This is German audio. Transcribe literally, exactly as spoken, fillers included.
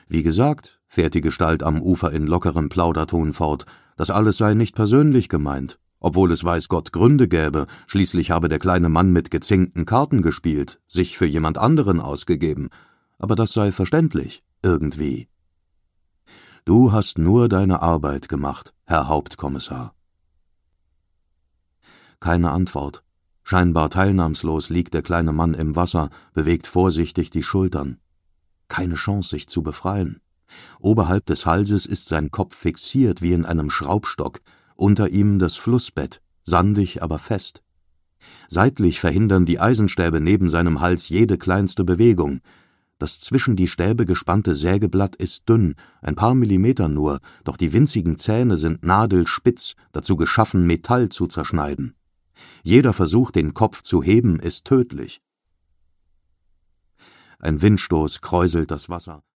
Wie gesagt, fährt die Gestalt am Ufer in lockerem Plauderton fort, das alles sei nicht persönlich gemeint, obwohl es weiß Gott Gründe gäbe, schließlich habe der kleine Mann mit gezinkten Karten gespielt, sich für jemand anderen ausgegeben, aber das sei verständlich, irgendwie. »Du hast nur deine Arbeit gemacht, Herr Hauptkommissar.« Keine Antwort. Scheinbar teilnahmslos liegt der kleine Mann im Wasser, bewegt vorsichtig die Schultern. Keine Chance, sich zu befreien. Oberhalb des Halses ist sein Kopf fixiert wie in einem Schraubstock, unter ihm das Flussbett, sandig, aber fest. Seitlich verhindern die Eisenstäbe neben seinem Hals jede kleinste Bewegung. Das zwischen die Stäbe gespannte Sägeblatt ist dünn, ein paar Millimeter nur, doch die winzigen Zähne sind nadelspitz, dazu geschaffen, Metall zu zerschneiden. Jeder Versuch, den Kopf zu heben, ist tödlich. Ein Windstoß kräuselt das Wasser.